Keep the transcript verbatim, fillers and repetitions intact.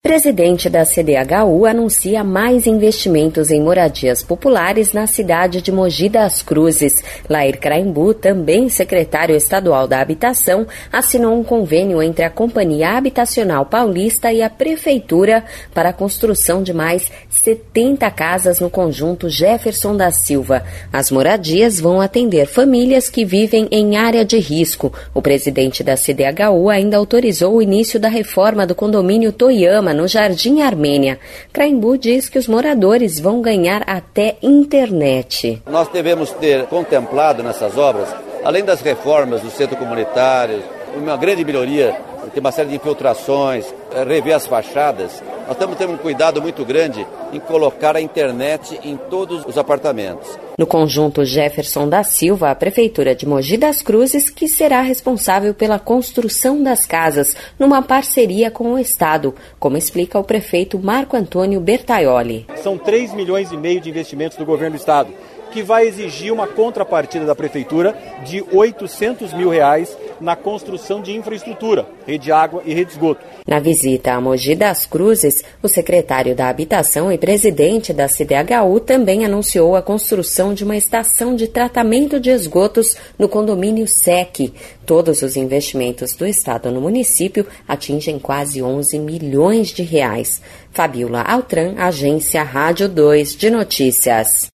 Presidente da C D H U anuncia mais investimentos em moradias populares na cidade de Mogi das Cruzes. Lair Craimbu, também secretário estadual da Habitação, assinou um convênio entre a Companhia Habitacional Paulista e a Prefeitura para a construção de mais setenta casas no conjunto Jefferson da Silva. As moradias vão atender famílias que vivem em área de risco. O presidente da C D H U ainda autorizou o início da reforma do condomínio Toyama, no Jardim Armênia. Craimbu diz que os moradores vão ganhar até internet. Nós devemos ter contemplado nessas obras, além das reformas do centro comunitário, uma grande melhoria, tem uma série de infiltrações, rever as fachadas. Nós estamos tendo um cuidado muito grande em colocar a internet em todos os apartamentos. No conjunto Jefferson da Silva, a Prefeitura de Mogi das Cruzes, que será responsável pela construção das casas, numa parceria com o Estado, como explica o prefeito Marco Antônio Bertaioli. São três milhões e meio de investimentos do governo do Estado, que vai exigir uma contrapartida da Prefeitura de oitocentos mil reais na construção de infraestrutura, rede de água e rede de esgoto. Na visita a Mogi das Cruzes, o secretário da Habitação e presidente da C D H U também anunciou a construção de uma estação de tratamento de esgotos no condomínio S E C. Todos os investimentos do Estado no município atingem quase onze milhões de reais. Fabiola Altran, Agência Rádio dois de Notícias.